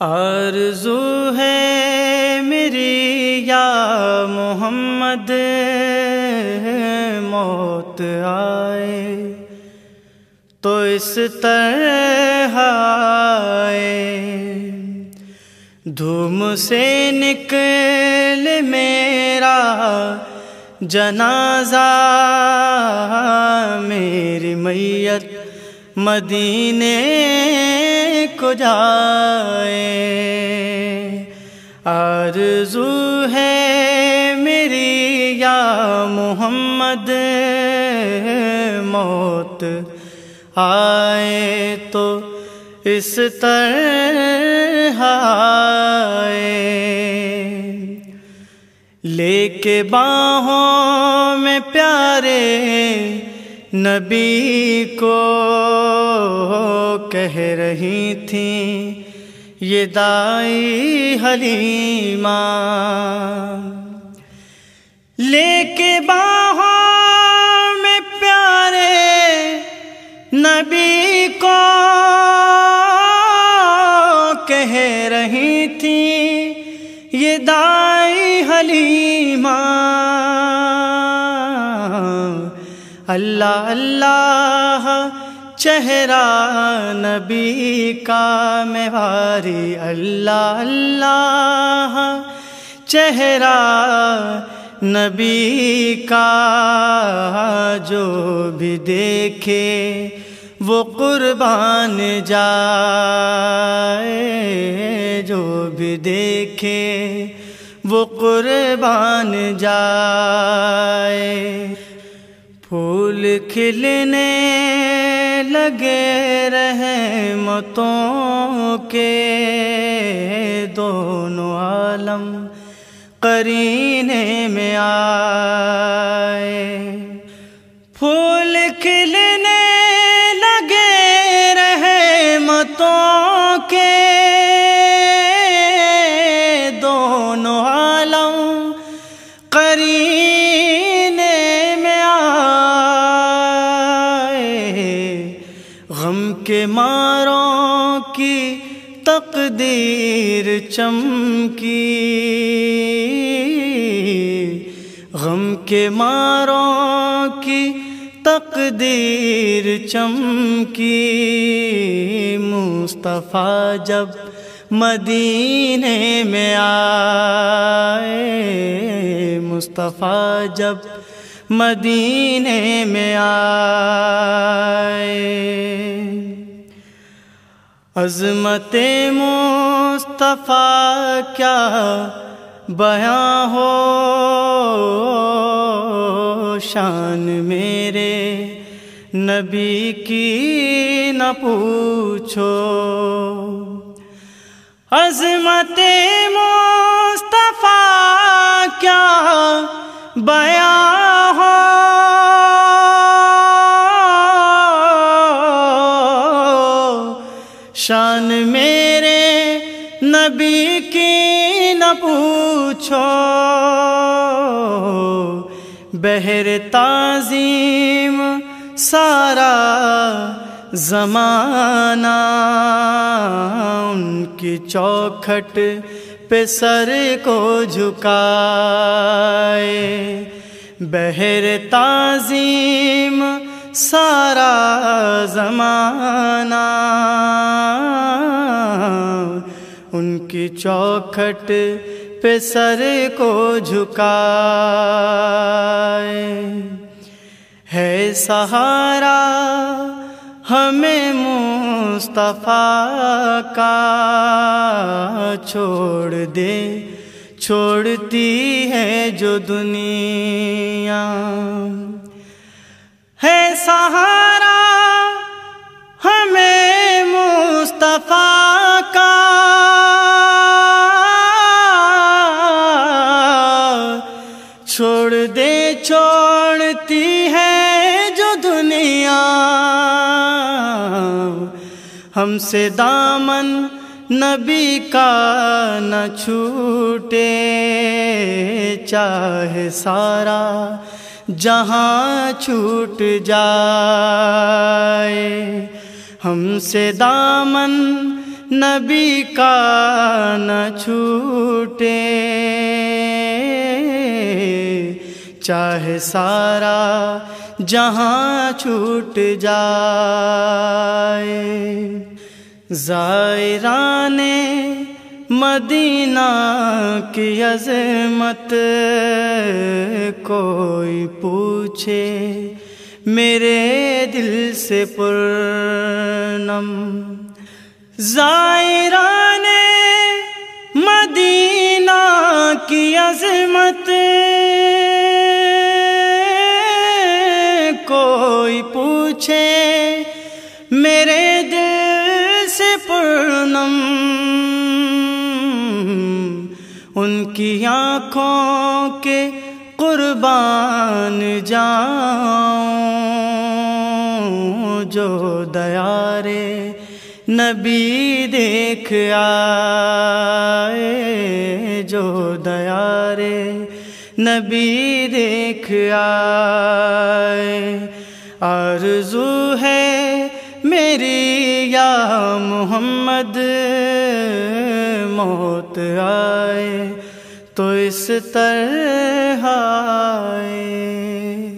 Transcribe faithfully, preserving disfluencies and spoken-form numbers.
آرزو ہے میری یا محمد موت آئے تو اس طرح آئے، دھوم سے نکل میرا جنازہ، میری میت مدینے کو جائے۔ آرزو ہے میری یا محمد موت آئے تو اس طرح آئے، لے کے باہوں میں پیارے نبی کو کہہ رہی تھیں یہ دائی حلیمہ، لے کے باہوں میں پیارے نبی کو کہہ رہی تھیں یہ دائی حلیمہ، اللہ اللہ چہرہ نبی کا میواری، اللہ اللہ چہرہ نبی کا، جو بھی دیکھے وہ قربان جائے، جو بھی دیکھے وہ قربان جائے۔ پھول کھلنے لگے رحمتوں کے دونوں عالم قرینے میں آئے، پھول کھلنے لگے رحمتوں کے دونوں عالم قرینے میں آئے، غم کے ماروں کی تقدیر چمکی، غم کے ماروں کی تقدیر چمکی، مصطفیٰ جب مدینے میں آئے، مصطفیٰ جب مدینے میں آئے، عظمت مصطفیٰ کیا بیاں ہو، شان میرے نبی کی نہ پوچھو، عظمت مصطفیٰ کیا بیاں ہو، شان میرے نبی کی نہ پوچھو، بحر تعظیم سارا زمانہ ان کی چوکھٹ پہ سر کو جھکائے، بحر تعظیم سارا زمانہ ان کی چوکھٹ پہ سر کو جھکائے، ہے سہارا ہمیں مصطفیٰ کا، چھوڑ دے چھوڑتی ہے جو دنیا، ہے سہارا ہمیں مصطفیٰ کا، چھوڑ دے چھوڑتی ہے جو دنیا، ہم سے دامن نبی کا نہ چھوٹے، چاہے سارا جہاں چھوٹ جائے، ہم سے دامن نبی کا نہ چھوٹے، چاہے سارا جہاں چھوٹ جائے۔ زائران مدینہ کی عظمت کوئی پوچھے میرے دل سے پرنم۔ زائران مدینہ کی عظمت کوئی پوچھے میرے دل سے پرنم، ان کی آنکھوں کے قربان جاؤں جو دیارے نبی دیکھ آئے، جو دیارے نبی دیکھ آئے۔ آرزو ہے میری یا محمد موت آئے تو اس طرح آئے۔